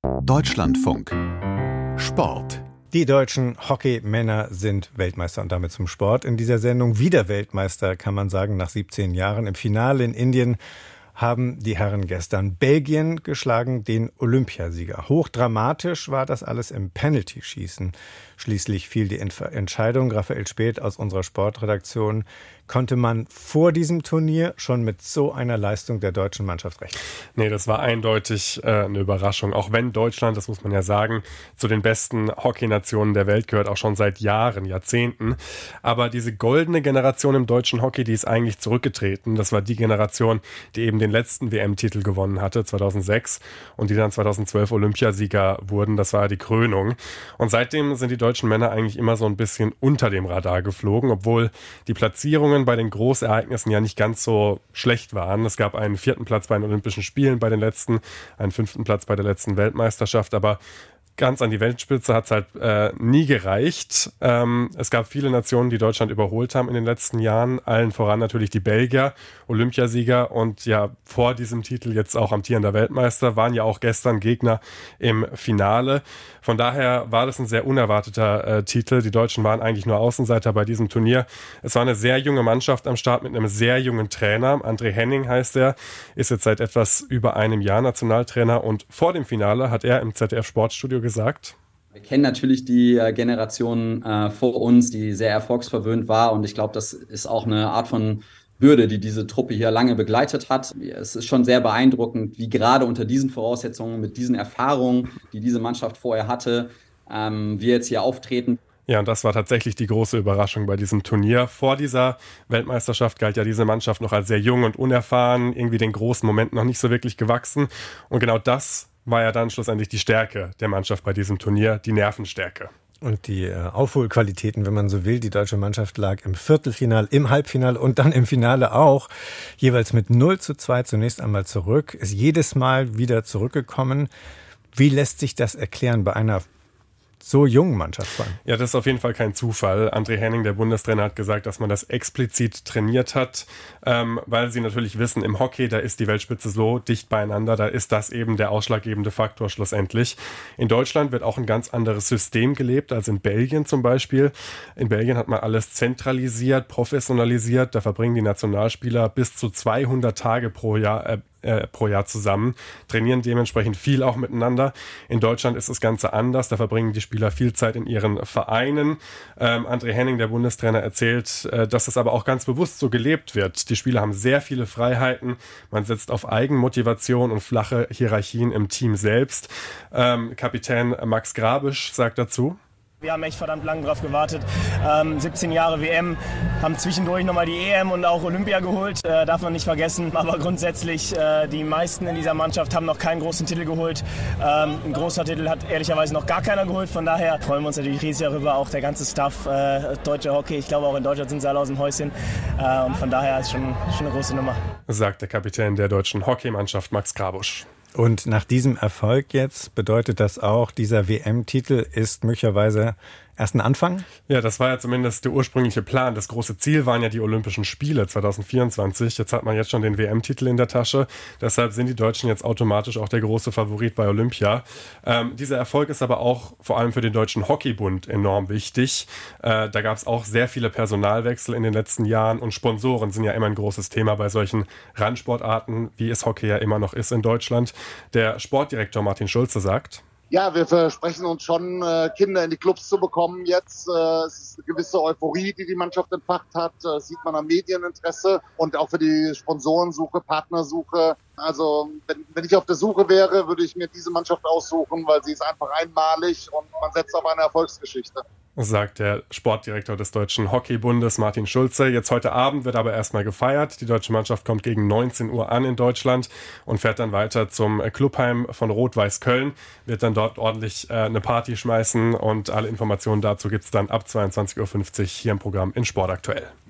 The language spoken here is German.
Deutschlandfunk Sport. Die deutschen Hockeymänner sind Weltmeister und damit zum Sport. In dieser Sendung wieder Weltmeister, kann man sagen, nach 17 Jahren. Im Finale in Indien haben die Herren gestern Belgien geschlagen, den Olympiasieger. Hochdramatisch war das alles im Penalty-Schießen. Schließlich fiel die Entscheidung. Raphael Späth aus unserer Sportredaktion. Konnte man vor diesem Turnier schon mit so einer Leistung der deutschen Mannschaft rechnen? Nee, das war eindeutig eine Überraschung. Auch wenn Deutschland, das muss man ja sagen, zu den besten Hockeynationen der Welt gehört, auch schon seit Jahren, Jahrzehnten. Aber diese goldene Generation im deutschen Hockey, die ist eigentlich zurückgetreten. Das war die Generation, die eben den letzten WM-Titel gewonnen hatte, 2006, und die dann 2012 Olympiasieger wurden. Das war die Krönung. Und seitdem sind die deutschen Männer eigentlich immer so ein bisschen unter dem Radar geflogen, obwohl die Platzierungen bei den Großereignissen ja nicht ganz so schlecht waren. Es gab einen 4. Platz bei den Olympischen Spielen bei den letzten, einen 5. Platz bei der letzten Weltmeisterschaft, aber ganz an die Weltspitze hat es halt nie gereicht. Es gab viele Nationen, die Deutschland überholt haben in den letzten Jahren. Allen voran natürlich die Belgier, Olympiasieger und ja vor diesem Titel jetzt auch amtierender Weltmeister, waren ja auch gestern Gegner im Finale. Von daher war das ein sehr unerwarteter Titel. Die Deutschen waren eigentlich nur Außenseiter bei diesem Turnier. Es war eine sehr junge Mannschaft am Start mit einem sehr jungen Trainer. André Henning heißt er, ist jetzt seit etwas über einem Jahr Nationaltrainer und vor dem Finale hat er im ZDF-Sportstudio gesagt: Wir kennen natürlich die Generation vor uns, die sehr erfolgsverwöhnt war, und ich glaube, das ist auch eine Art von Bürde, die diese Truppe hier lange begleitet hat. Es ist schon sehr beeindruckend, wie gerade unter diesen Voraussetzungen, mit diesen Erfahrungen, die diese Mannschaft vorher hatte, wir jetzt hier auftreten. Ja, und das war tatsächlich die große Überraschung bei diesem Turnier. Vor dieser Weltmeisterschaft galt ja diese Mannschaft noch als sehr jung und unerfahren, irgendwie den großen Momenten noch nicht so wirklich gewachsen. Und genau das war ja dann schlussendlich die Stärke der Mannschaft bei diesem Turnier, die Nervenstärke. Und die Aufholqualitäten, wenn man so will. Die deutsche Mannschaft lag im Viertelfinale, im Halbfinale und dann im Finale auch jeweils mit 0:2 zunächst einmal zurück, ist jedes Mal wieder zurückgekommen. Wie lässt sich das erklären bei einer so jungen Mannschaft? Ja, das ist auf jeden Fall kein Zufall. André Henning, der Bundestrainer, hat gesagt, dass man das explizit trainiert hat, weil sie natürlich wissen, im Hockey, da ist die Weltspitze so dicht beieinander, da ist das eben der ausschlaggebende Faktor schlussendlich. In Deutschland wird auch ein ganz anderes System gelebt als in Belgien zum Beispiel. In Belgien hat man alles zentralisiert, professionalisiert, da verbringen die Nationalspieler bis zu 200 Tage pro Jahr zusammen, trainieren dementsprechend viel auch miteinander. In Deutschland ist das Ganze anders, da verbringen die Spieler viel Zeit in ihren Vereinen. André Henning, der Bundestrainer, erzählt, dass das aber auch ganz bewusst so gelebt wird. Die Spieler haben sehr viele Freiheiten, man setzt auf Eigenmotivation und flache Hierarchien im Team selbst. Kapitän Max Grabisch sagt dazu: Wir haben echt verdammt lang drauf gewartet. 17 Jahre WM, haben zwischendurch nochmal die EM und auch Olympia geholt, darf man nicht vergessen. Aber grundsätzlich, die meisten in dieser Mannschaft haben noch keinen großen Titel geholt. Ein großer Titel hat ehrlicherweise noch gar keiner geholt. Von daher freuen wir uns natürlich riesig darüber, auch der ganze Staff, deutsche Hockey. Ich glaube, auch in Deutschland sind sie alle aus dem Häuschen. Und von daher ist schon eine große Nummer. Sagt der Kapitän der deutschen Hockeymannschaft Max Grabusch. Und nach diesem Erfolg jetzt bedeutet das auch, dieser WM-Titel ist möglicherweise erst ein Anfang? Ja, das war ja zumindest der ursprüngliche Plan. Das große Ziel waren ja die Olympischen Spiele 2024. Jetzt hat man jetzt schon den WM-Titel in der Tasche. Deshalb sind die Deutschen jetzt automatisch auch der große Favorit bei Olympia. Dieser Erfolg ist aber auch vor allem für den Deutschen Hockeybund enorm wichtig. Da gab es auch sehr viele Personalwechsel in den letzten Jahren und Sponsoren sind ja immer ein großes Thema bei solchen Randsportarten, wie es Hockey ja immer noch ist in Deutschland. Der Sportdirektor Martin Schulze sagt: Ja, wir versprechen uns schon, Kinder in die Clubs zu bekommen jetzt. Es ist eine gewisse Euphorie, die Mannschaft entfacht hat. Das sieht man am Medieninteresse und auch für die Sponsorensuche, Partnersuche. Also wenn ich auf der Suche wäre, würde ich mir diese Mannschaft aussuchen, weil sie ist einfach einmalig und man setzt auf eine Erfolgsgeschichte. Sagt der Sportdirektor des Deutschen Hockeybundes Martin Schulze. Jetzt heute Abend wird aber erstmal gefeiert. Die deutsche Mannschaft kommt gegen 19 Uhr an in Deutschland und fährt dann weiter zum Clubheim von Rot-Weiß Köln. Wird dann dort ordentlich eine Party schmeißen und alle Informationen dazu gibt's dann ab 22:50 Uhr hier im Programm in Sport aktuell.